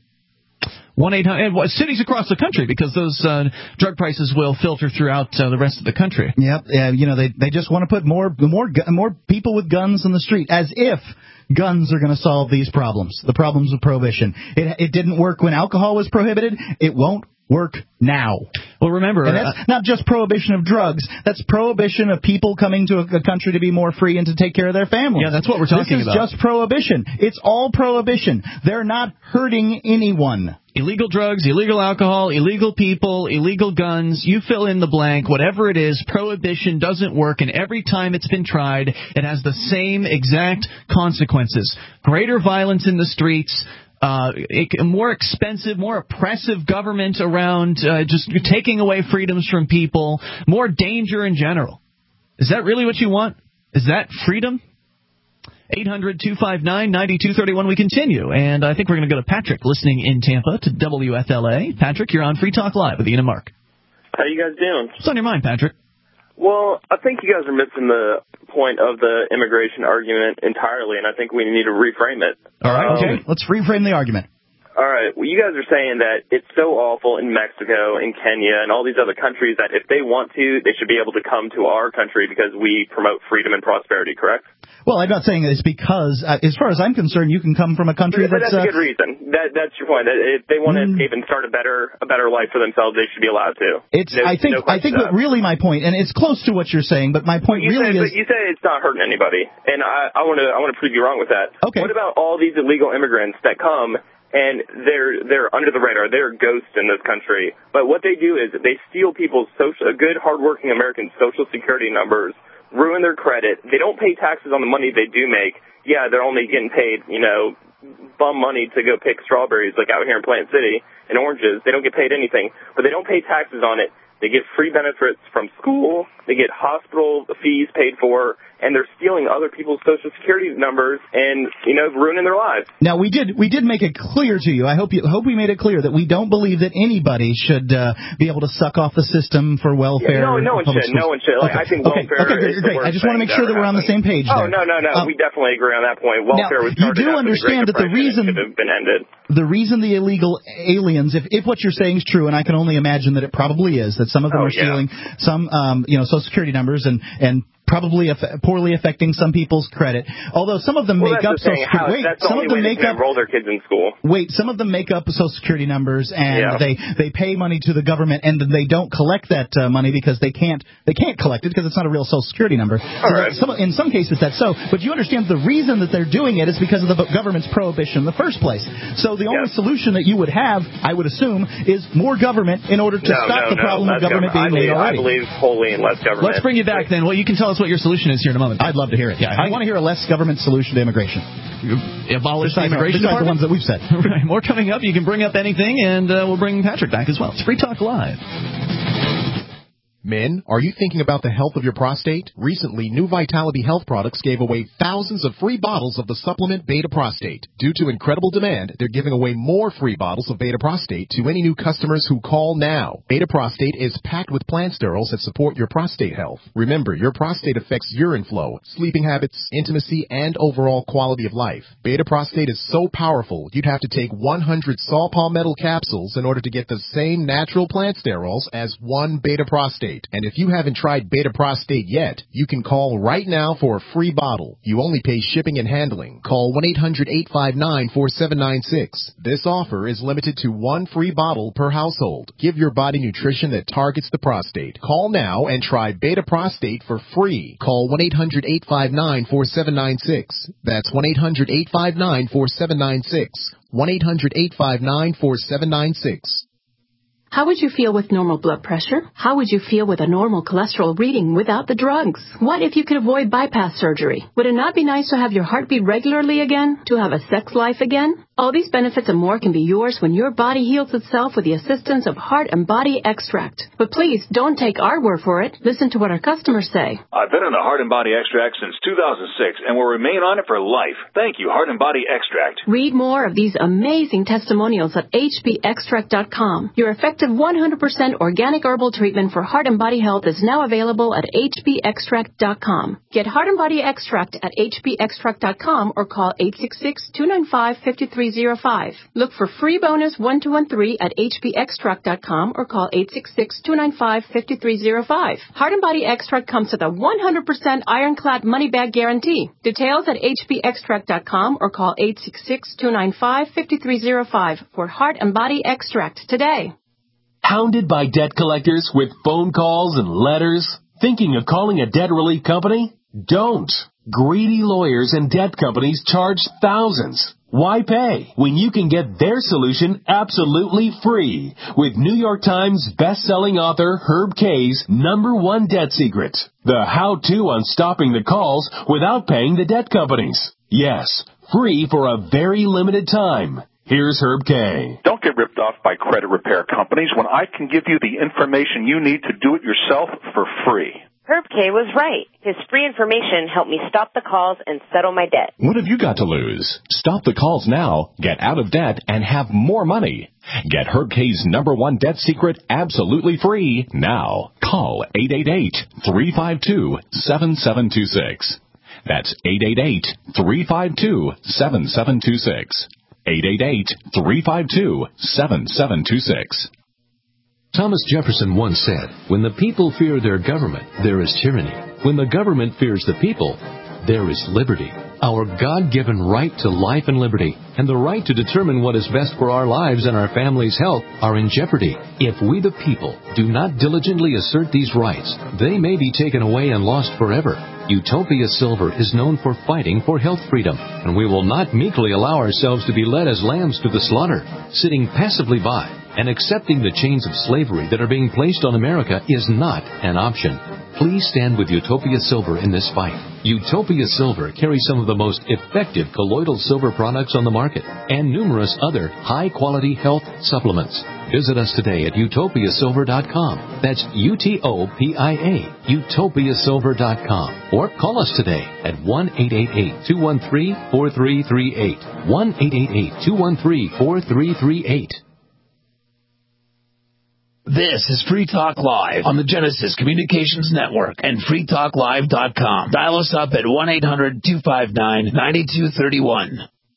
one eight hundred and cities across the country, because those uh, drug prices will filter throughout uh, the rest of the country. Yep, yeah, you know, they they just want to put more more more people with guns in the street, as if guns are going to solve these problems, the problems of prohibition. It it didn't work when alcohol was prohibited. It won't work now. Well, remember, and that's uh, not just prohibition of drugs. That's prohibition of people coming to a, a country to be more free and to take care of their families. Yeah, that's what we're talking this is about. Just prohibition. It's all prohibition. They're not hurting anyone. Illegal drugs, illegal alcohol, illegal people, illegal guns, you fill in the blank, whatever it is, prohibition doesn't work, and every time it's been tried, it has the same exact consequences. Greater violence in the streets, uh, a more expensive, more oppressive government around, uh, just taking away freedoms from people, more danger in general. Is that really what you want? Is that freedom? eight hundred, two five nine, nine two three one. We continue, and I think we're going to go to Patrick, listening in Tampa to W F L A. Patrick, you're on Free Talk Live with Ian and Mark. How you guys doing? What's on your mind, Patrick? Well, I think you guys are missing the point of the immigration argument entirely, and I think we need to reframe it. All right, um, okay. Let's reframe the argument. All right. Well, you guys are saying that it's so awful in Mexico, in Kenya, and all these other countries that if they want to, they should be able to come to our country because we promote freedom and prosperity, correct? Well, I'm not saying it's because, uh, as far as I'm concerned, you can come from a country but, that's... But that's a uh, good reason. That, that's your point. That if they want to mm, escape and start a better a better life for themselves, they should be allowed to. It's. No, I think. no I think what really my point, and it's close to what you're saying, but my point you really say, is. But you say it's not hurting anybody, and I want to I want to prove you wrong with that. Okay. What about all these illegal immigrants that come? And they're they're under the radar. They're ghosts in this country. But what they do is they steal people's social, good, hardworking American Social Security numbers, ruin their credit. They don't pay taxes on the money they do make. Yeah, they're only getting paid, you know, bum money to go pick strawberries like out here in Plant City and oranges. They don't get paid anything, but they don't pay taxes on it. They get free benefits from school. They get hospital fees paid for, and they're stealing other people's Social Security numbers and, you know, ruining their lives. Now, we did we did make it clear to you. I hope you hope we made it clear that we don't believe that anybody should uh, be able to suck off the system for welfare. Yeah, no, no one should. Schools. No one should. Like, okay. I think okay. welfare okay, great, is great. the worst I just want to make thing sure that we're on the same page Oh, there. no, no, no. Um, we definitely agree on that point. Welfare now, was started you do after understand the Great that the reason should have been ended. The reason the illegal aliens, if, if what you're saying is true, and I can only imagine that it probably is, that some of them oh, are stealing yeah. some, um, you know, Social Security numbers and and probably aff- poorly affecting some people's credit. Although some of them well, make up Social Security. Wait, that's the some only of them way make they can up enroll their kids in school. Wait, some of them make up Social Security numbers and yeah. they they pay money to the government and they don't collect that uh, money because they can't they can't collect it because it's not a real Social Security number. So right. some, in some cases that's so, but you understand the reason that they're doing it is because of the government's prohibition in the first place. So the only yes. solution that you would have, I would assume, is more government in order to no, stop no, the no, problem of government government. being made I already. I believe wholly in less government. Let's bring you back then. Well, you can tell us what your solution is here in a moment. I'd love to hear it. Yeah, I, I want to hear a less government solution to immigration. Abolish the besides, immigration besides department? the ones that we've said. Right. More coming up. You can bring up anything, and uh, we'll bring Patrick back as well. It's Free Talk Live. Men, are you thinking about the health of your prostate? Recently, New Vitality Health Products gave away thousands of free bottles of the supplement Beta Prostate. Due to incredible demand, they're giving away more free bottles of Beta Prostate to any new customers who call now. Beta Prostate is packed with plant sterols that support your prostate health. Remember, your prostate affects urine flow, sleeping habits, intimacy, and overall quality of life. Beta Prostate is so powerful, you'd have to take one hundred saw palmetto capsules in order to get the same natural plant sterols as one Beta Prostate. And if you haven't tried Beta Prostate yet, you can call right now for a free bottle. You only pay shipping and handling. Call one eight hundred, eight five nine, four seven nine six. This offer is limited to one free bottle per household. Give your body nutrition that targets the prostate. Call now and try Beta Prostate for free. Call one eight hundred, eight five nine, four seven nine six. That's one eight hundred, eight five nine, four seven nine six. one eight hundred, eight five nine, four seven nine six. How would you feel with normal blood pressure? How would you feel with a normal cholesterol reading without the drugs? What if you could avoid bypass surgery? Would it not be nice to have your heart beat regularly again? To have a sex life again? All these benefits and more can be yours when your body heals itself with the assistance of Heart and Body Extract. But please, don't take our word for it. Listen to what our customers say. I've been on the Heart and Body Extract since two thousand six and will remain on it for life. Thank you, Heart and Body Extract. Read more of these amazing testimonials at H B extract dot com. Your effective one hundred percent organic herbal treatment for heart and body health is now available at H B extract dot com. Get Heart and Body Extract at H B extract dot com or call eight six six, two nine five, five three zero five. Look for free bonus one two one three at H B extract dot com or call eight six six, two nine five, five three zero five. Heart and Body Extract comes with a one hundred percent ironclad money back guarantee. Details at H B extract dot com or call eight six six, two nine five, five three zero five for Heart and Body Extract today. Hounded by debt collectors with phone calls and letters? Thinking of calling a debt relief company? Don't. Greedy lawyers and debt companies charge thousands. Why pay when you can get their solution absolutely free with New York Times best-selling author Herb Kay's number one debt secret, the how-to on stopping the calls without paying the debt companies. Yes, free for a very limited time. Here's Herb K. Don't get ripped off by credit repair companies when I can give you the information you need to do it yourself for free. Herb K was right. His free information helped me stop the calls and settle my debt. What have you got to lose? Stop the calls now, get out of debt, and have more money. Get Herb K's number one debt secret absolutely free now. Call eight eight eight, three five two, seven seven two six. That's eight eight eight, three five two, seven seven two six. eight eight eight, three five two, seven seven two six. Thomas Jefferson once said, "When the people fear their government, there is tyranny. When the government fears the people, there is liberty." Our God-given right to life and liberty and the right to determine what is best for our lives and our family's health are in jeopardy. If we the people do not diligently assert these rights, they may be taken away and lost forever. Utopia Silver is known for fighting for health freedom, and we will not meekly allow ourselves to be led as lambs to the slaughter. Sitting passively by and accepting the chains of slavery that are being placed on America is not an option. Please stand with Utopia Silver in this fight. Utopia Silver carries some of the most effective colloidal silver products on the market and numerous other high-quality health supplements. Visit us today at utopia silver dot com. That's U T O P I A, utopia silver dot com. Or call us today at one eight eight eight, two one three, four three three eight. one eight eight eight, two one three, four three three eight. This is Free Talk Live on the Genesis Communications Network and free talk live dot com. Dial us up at one eight hundred, two five nine, nine two three one.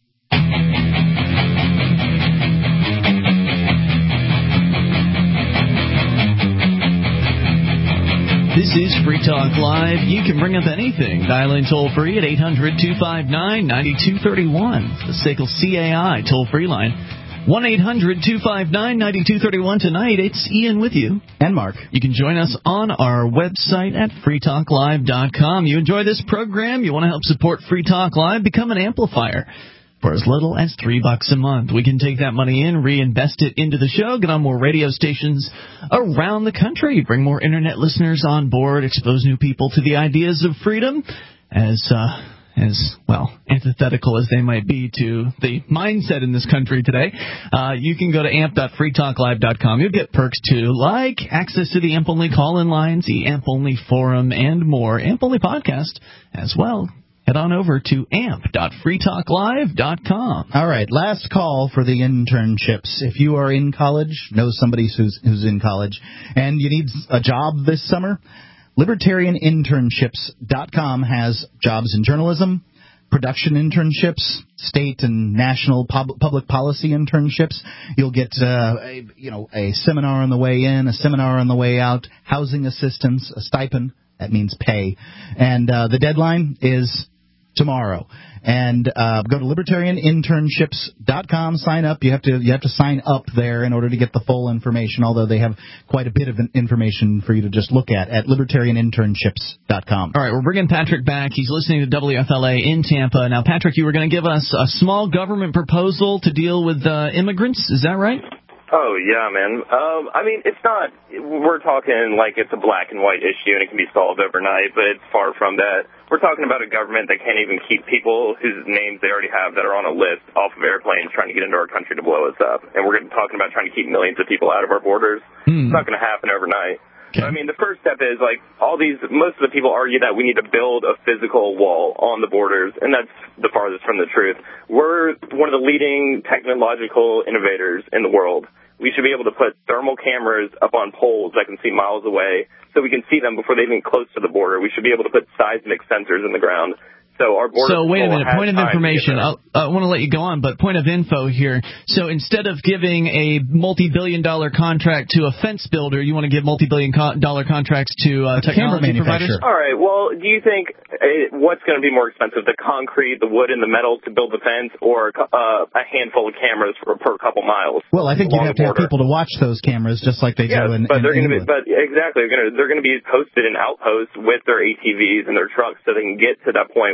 This is Free Talk Live. You can bring up anything. Dial in toll-free at eight hundred, two five nine, nine two three one. The S A C L C A I toll-free line. one eight hundred, two five nine, nine two three one. Tonight, it's Ian with you. And Mark. You can join us on our website at free talk live dot com. You enjoy this program, you want to help support Free Talk Live, become an amplifier. For as little as three bucks a month, we can take that money in, reinvest it into the show, get on more radio stations around the country, bring more internet listeners on board, expose new people to the ideas of freedom, as uh, as well antithetical as they might be to the mindset in this country today. Uh, you can go to amp dot free talk live dot com. You'll get perks too, like access to the A M P Only call-in lines, the A M P Only forum, and more. A M P Only podcast as well. Head on over to amp dot free talk live dot com. All right, last call for the internships. If you are in college, know somebody who's, who's in college, and you need a job this summer, libertarian internships dot com has jobs in journalism, production internships, state and national pub- public policy internships. You'll get uh, a, you know, a seminar on the way in, a seminar on the way out, housing assistance, a stipend. That means pay. And uh, the deadline is tomorrow. And uh, go to libertarian internships dot com, sign up. You have to you have to sign up there in order to get the full information, although they have quite a bit of information for you to just look at at libertarian internships dot com. All right, we're bringing Patrick back. He's listening to W F L A in Tampa. Now, Patrick, you were going to give us a small government proposal to deal with uh, immigrants. Is that right? Oh, yeah, man. Um, I mean, it's not, we're talking like it's a black and white issue and it can be solved overnight, but it's far from that. We're talking about a government that can't even keep people whose names they already have that are on a list off of airplanes trying to get into our country to blow us up. And we're talking about trying to keep millions of people out of our borders. Hmm. It's not going to happen overnight. Okay. I mean, the first step is, like, all these, most of the people argue that we need to build a physical wall on the borders, and that's the farthest from the truth. We're one of the leading technological innovators in the world. We should be able to put thermal cameras up on poles that can see miles away so we can see them before they even close to the border. We should be able to put seismic sensors in the ground. So our border So wait a minute, point of information. I'll, I want to let you go on, but point of info here. So instead of giving a multi-billion dollar contract to a fence builder, you want to give multi-billion co- dollar contracts to uh, technology providers? All right. Well, do you think uh, what's going to be more expensive, the concrete, the wood, and the metal to build the fence, or uh, a handful of cameras for, per couple miles? Well, I think you'd have to have people to watch those cameras just like they yes, do in but in they're going to be, England. but exactly, they're going to they're going to be posted in outposts with their A T Vs and their trucks so they can get to that point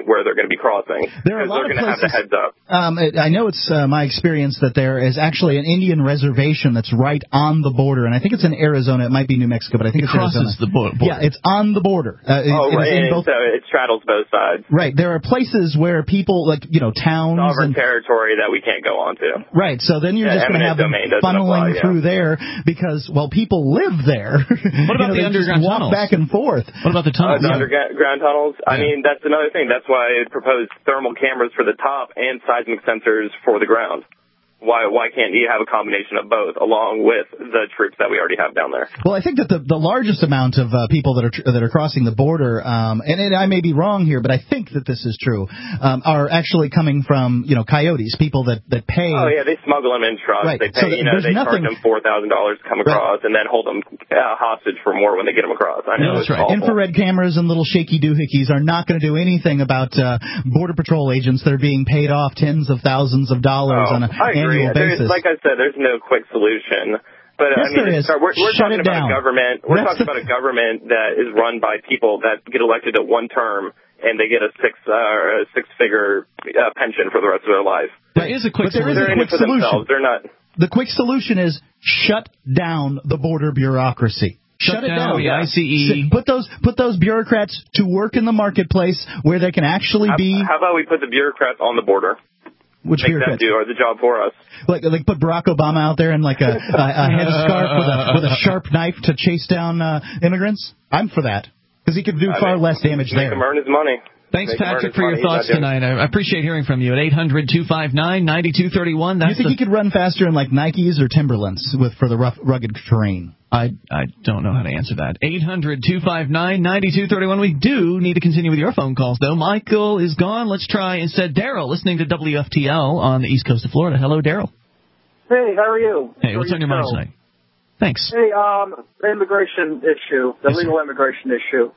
where they're going to be crossing. There are a because lot they're of going to have the places- heads up. Um, it, I know it's uh, my experience that there is actually an Indian reservation that's right on the border, and I think it's in Arizona. It might be New Mexico, but I think It it's crosses Arizona. the border. Yeah, it's on the border. Uh, it- oh, it is right, in and both- so it straddles both sides. Right, there are places where people, like, you know, towns Sovereign and... territory that we can't go on to. Right, so then you're Yeah, just going to eminent have them domain doesn't funneling apply, yeah. through there because, well, people live there. What about the you know, they underground just walk tunnels? back and forth. What about the Uh, tunnels? the underground tunnels. I mean, that's another thing. That's why I proposed thermal cameras for the top and seismic sensors for the ground. Why why can't you have a combination of both along with the troops that we already have down there? Well, I think that the, the largest amount of uh, people that are tr- that are crossing the border, um, and, and I may be wrong here, but I think that this is true, um, are actually coming from, you know, coyotes, people that, that pay. Oh, yeah, they smuggle them in trucks. Right. They So pay, you th- know, there's they nothing- charge them four thousand dollars to come across and then hold them uh, hostage for more when they get them across. I know, That's it's right. awful. Infrared cameras and little shaky doohickeys are not going to do anything about uh, Border Patrol agents that are being paid off tens of thousands of dollars Oh, on an I agree. annual There's, basis. like I said, there's no quick solution. But Yes, I mean, there it's, is. we're, we're Shut talking it about down. a government. We're That's talking the- about a government that is run by people that get elected at one term and they get a six uh, a six figure uh, pension for the rest of their life. There is a quick But there is They're a in it quick for solution. themselves. They're not. The quick solution is shut down the border bureaucracy. Shut it down down. the I C E. Put those put those bureaucrats to work in the marketplace where they can actually How, be. how about we put the bureaucrats on the border? Which Make them bureaucrats? do the job for us. Like like put Barack Obama out there in like a, a, a headscarf with a with a sharp knife to chase down uh, immigrants. I'm for that because he could do I far mean, less damage make there. him earn his money. Thanks, Make him earn Patrick, his for your money. He's thoughts not doing- tonight. I appreciate hearing from you at eight hundred two five nine nine two three one. Do you That's think the, he could run faster in like Nikes or Timberlands with for the rough rugged terrain? I I don't know how to answer that. eight hundred two five nine nine two three one. We do need to continue with your phone calls, though. Michael is gone. Let's try instead Daryl, listening to W F T L on the east coast of Florida. Hello, Daryl. Hey, how are you? Hey, what's on your mind tonight? Thanks. Hey, um, the immigration issue, the Yes, legal sir. immigration issue.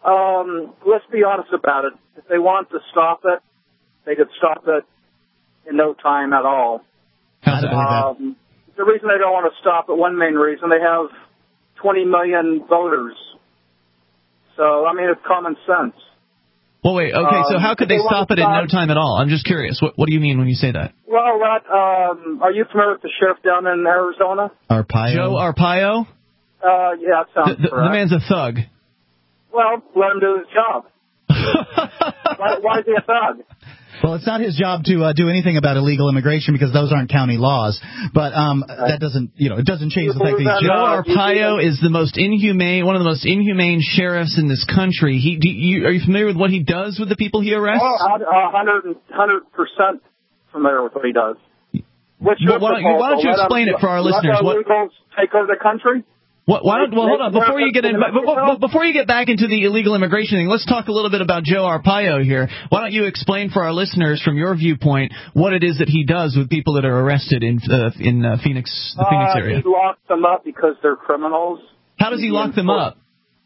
Um, let's be honest about it. If they want to stop it, they could stop it in no time at all. How's that? Um, the reason they don't want to stop it, one main reason, they have twenty million voters. So, I mean, it's common sense. Well, wait. Okay, so Um, how could they they want stop to it in no stop- time at all? I'm just curious. What What do you mean when you say that? Well, that, um, are you familiar with the sheriff down in Arizona? Arpaio. Joe Arpaio? Uh, yeah, that The, sounds the, the correct. man's a thug. Well, let him do his job. why, why is he a thug? Well, it's not his job to uh, do anything about illegal immigration because those aren't county laws. But um, that doesn't, you know, it doesn't change the fact that he's Joe uh, Arpaio is the most inhumane, one of the most inhumane sheriffs in this country. He, do you, are you familiar with what he does with the people he arrests? Oh, a hundred, hundred percent familiar with what he does. What's Well, your why don't you- why don't you proposal? Let explain him- it for our let listeners? the What- illegals take over the country? What, why don't, well, hold on. Before you get in, but- but- but before you get back into the illegal immigration thing, let's talk a little bit about Joe Arpaio here. Why don't you explain for our listeners, from your viewpoint, what it is that he does with people that are arrested in uh, in uh, Phoenix, the Phoenix Uh, area? He locks them up because they're criminals. How does he lock them up?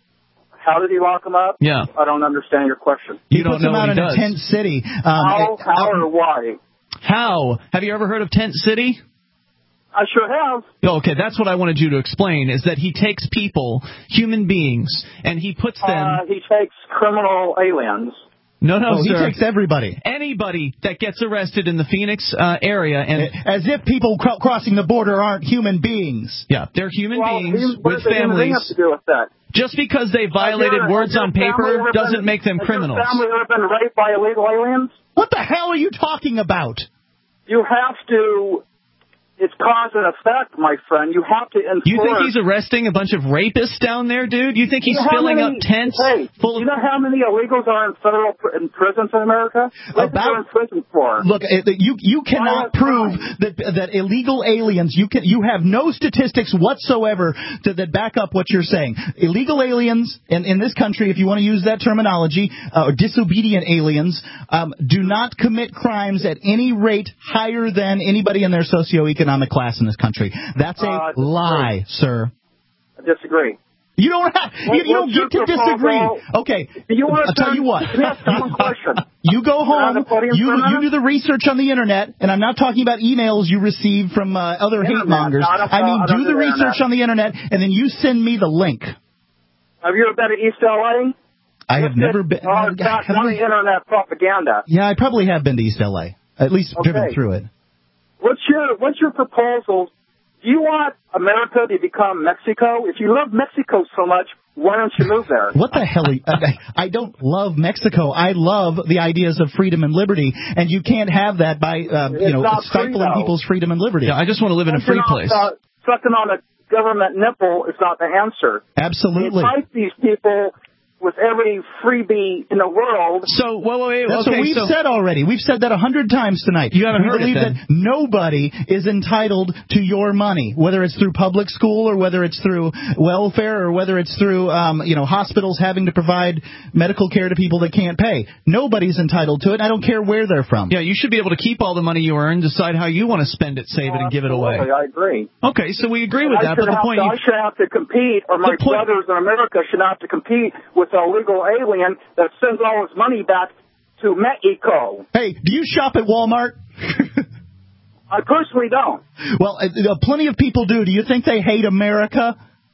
How did he lock them up? Yeah. I don't understand your question. You he don't puts know them what out he in does. a tent city. Um, How, it- how or why? How? Have you ever heard of Tent City? I sure have. Oh, okay, that's what I wanted you to explain, is that he takes people, human beings, and he puts them... Uh, he takes criminal aliens. no, no, oh, he sir. takes everybody. Anybody that gets arrested in the Phoenix uh, area, and As if people cro- crossing the border aren't human beings. yeah, they're human Well, beings he- what with does the human being have families. to do with that? Just because they violated Has your- words has your on family paper ever doesn't been- make them has criminals. Your family ever been raped by illegal aliens? What the hell are you talking about? You have to. It's cause and effect, my friend. You have to enforce. You think he's arresting a bunch of rapists down there, dude? You think he's You know how filling many- up tents Hey, full of... you know how many illegals are in federal pr- in prisons in America? What About- are in prison for? Look, uh, you you cannot Violent prove crime. that that illegal aliens. You can you have no statistics whatsoever to, that back up what you're saying. Illegal aliens in in this country, if you want to use that terminology, uh, or disobedient aliens, um, do not commit crimes at any rate higher than anybody in their socioeconomic class in this country. That's a Uh, disagree. lie, sir. I disagree. You don't have, you, What- you don't what's get to your disagree. proposal? Okay, Do you I'll tell you what. Let me ask you one question. You go Can I home, have the podium you for a you minute? do the research on the internet, and I'm not talking about emails you receive from uh, other hate Internet. mongers. No, I don't- I mean, I don't do the do research internet. on the internet, and then you send me the link. Have you ever been to East L A? I have never been. Oh, it's not, not the internet propaganda. Yeah, I probably have been to East L A. At least Okay. driven through it. What's your What's your proposal? Do you want America to become Mexico? If you love Mexico so much, why don't you move there? What the hell? Are you, I, I don't love Mexico. I love the ideas of freedom and liberty, and you can't have that by uh, you It's know not free, stifling though. people's freedom and liberty. Yeah, I just want to live in a free Sucking place. On, uh, sucking on a government nipple is not the answer. Absolutely. You fight these people with every freebie in the world. So, well, wait, That's okay, what we've so said already. We've said that a hundred times tonight. You haven't we heard it, believe then. that nobody is entitled to your money, whether it's through public school or whether it's through welfare or whether it's through, um, you know, hospitals having to provide medical care to people that can't pay. Nobody's entitled to it. I don't care where they're from. Yeah, you should be able to keep all the money you earn, decide how you want to spend it, save it, and give it away. Absolutely, I agree. Okay, so we agree with I that, but should the have point to, you... I should have to compete, or my The point- brothers in America should have to compete with a legal alien that sends all his money back to Mexico. Hey, do you shop at Walmart? I personally don't. Well, uh, plenty of people do. Do you think they hate America?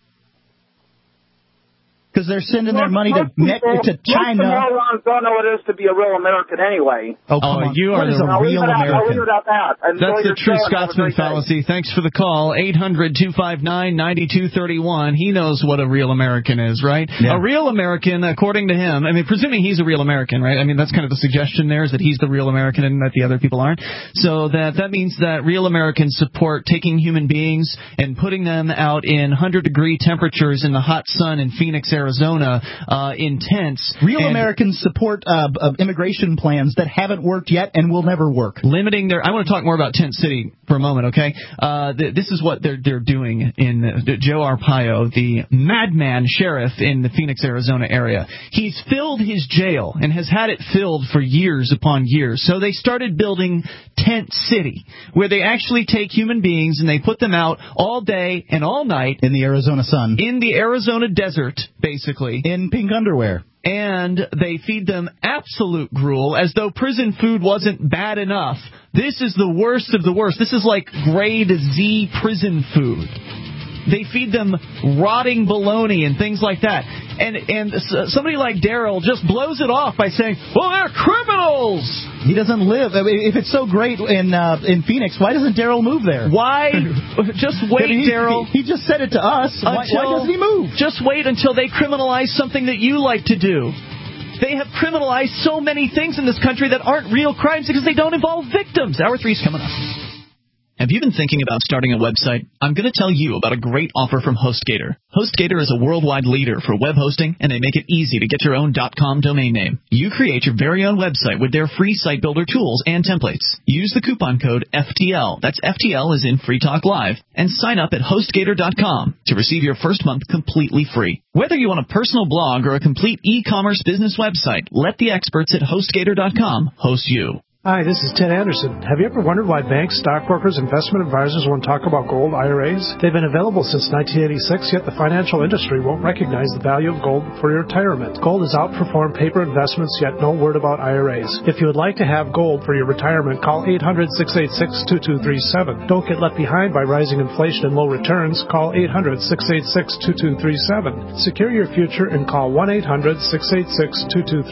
Because they're sending their money to, Me- to China. Most morons don't know what it is to be a real American anyway. Oh, come Oh, on. you What are is the a I'll leave real it at- I'll leave American? it at that. Enjoy That's the your true show and have a Scotsman great day. fallacy. Thanks for the call. eight hundred two five nine nine two three one. He knows what a real American is, right? Yeah. A real American, according to him, I mean, presuming he's a real American, right? I mean, that's kind of the suggestion there, is that he's the real American and that the other people aren't. So that, that means that real Americans support taking human beings and putting them out in one hundred degree temperatures in the hot sun in Phoenix, Arizona, uh, in tents. Real and Americans support uh, uh, immigration plans that haven't worked yet and will never work. limiting their. I want to talk more about Tent City for a moment, okay? Uh, th- this is what they're they're doing in uh, Joe Arpaio, the madman sheriff in the Phoenix, Arizona area. He's filled his jail and has had it filled for years upon years. So they started building Tent City, where they actually take human beings and they put them out all day and all night in the Arizona sun, in the Arizona desert, basically, in pink underwear. And they feed them absolute gruel, as though prison food wasn't bad enough. This is the worst of the worst. This is like grade Z prison food. They feed them rotting bologna and things like that. And and somebody like Daryl just blows it off by saying, well, they're criminals! He doesn't live. I mean, if it's so great in uh, in Phoenix, why doesn't Daryl move there? Why? Just wait, he, Daryl. He, he just said it to us. Why, why doesn't he move? Just wait until they criminalize something that you like to do. They have criminalized so many things in this country that aren't real crimes because they don't involve victims. Hour three's coming up. Have you been thinking about starting a website? I'm going to tell you about a great offer from HostGator. HostGator is a worldwide leader for web hosting, and they make it easy to get your own .com domain name. You create your very own website with their free site builder tools and templates. Use the coupon code F T L, that's F T L as in Free Talk Live, and sign up at HostGator dot com to receive your first month completely free. Whether you want a personal blog or a complete e-commerce business website, let the experts at HostGator dot com host you. Hi, this is Ted Anderson. Have you ever wondered why banks, stockbrokers, investment advisors won't talk about gold I R As? They've been available since nineteen eighty-six, yet the financial industry won't recognize the value of gold for your retirement. Gold has outperformed paper investments, yet no word about I R As. If you would like to have gold for your retirement, call eight hundred, six eight six, two two three seven. Don't get left behind by rising inflation and low returns. Call eight hundred, six eight six, two two three seven. Secure your future and call one eight hundred, six eight six, two two three seven.